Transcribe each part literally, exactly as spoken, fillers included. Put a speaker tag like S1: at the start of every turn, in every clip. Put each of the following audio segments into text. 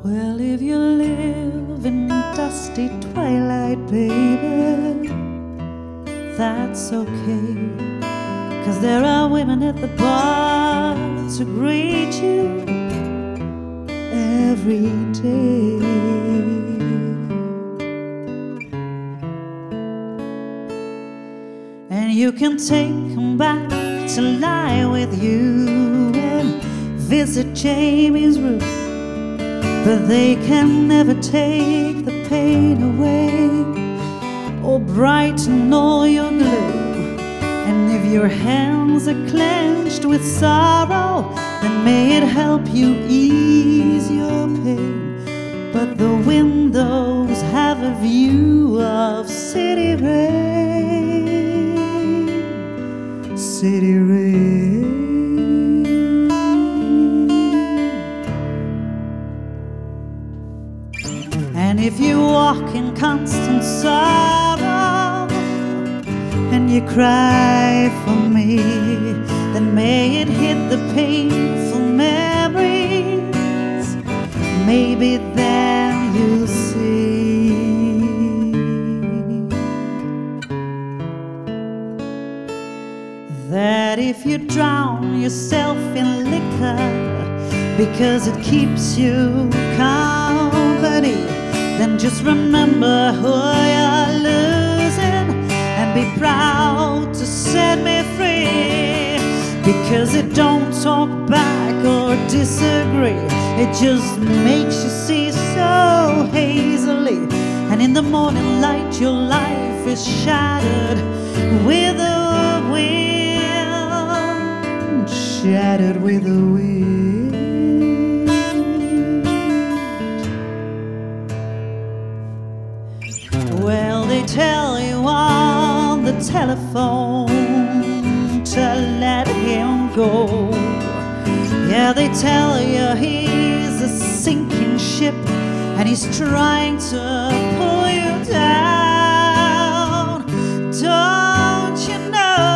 S1: Well, if you live in dusty twilight, baby, that's okay, 'cause there are women at the bar to greet you every day. And you can take them back to lie with you and visit Jamie's room, but they can never take the pain away or brighten all your gloom. And if your hands are clenched with sorrow, then may it help you ease your pain. But the windows have a view of city rain, city rain. And if you walk in constant sorrow and you cry for me, then may it hit the painful memories. Maybe then you'll see that if you drown yourself in liquor because it keeps you company, then just remember who you're losing and be proud to set me free. Because it don't talk back or disagree, it just makes you see so hazily. And in the morning light your life is shattered with the wind, shattered with the wind. Well, they tell you on the telephone to let him go. Yeah, they tell you he's a sinking ship and he's trying to pull you down. Don't you know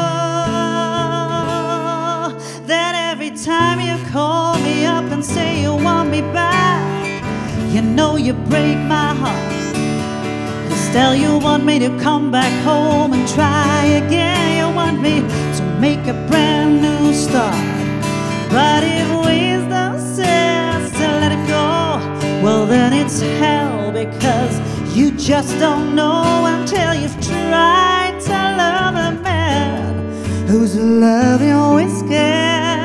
S1: that every time you call me up and say you want me back, you know you break my heart. Still, you want me to come back home and try again. You want me to make a brand new start. But if wisdom says to let it go, well then it's hell, because you just don't know until you've tried to love a man who's loving whiskey.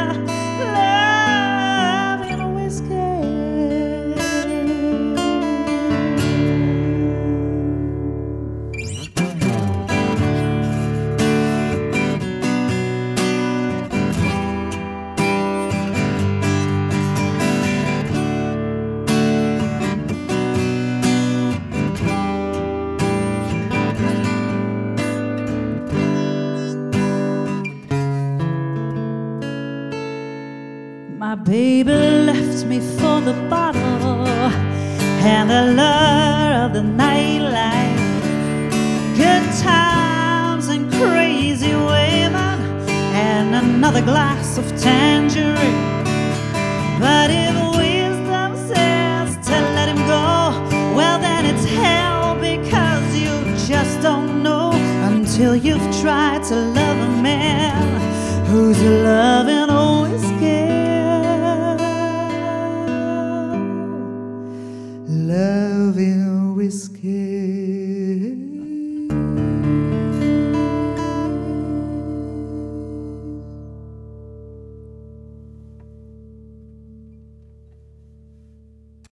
S1: My baby left me for the bottle and the lure of the nightlife, good times and crazy women, and another glass of tangerine. But if wisdom says to let him go, well then it's hell, because you just don't know until you've tried to love a man who's loved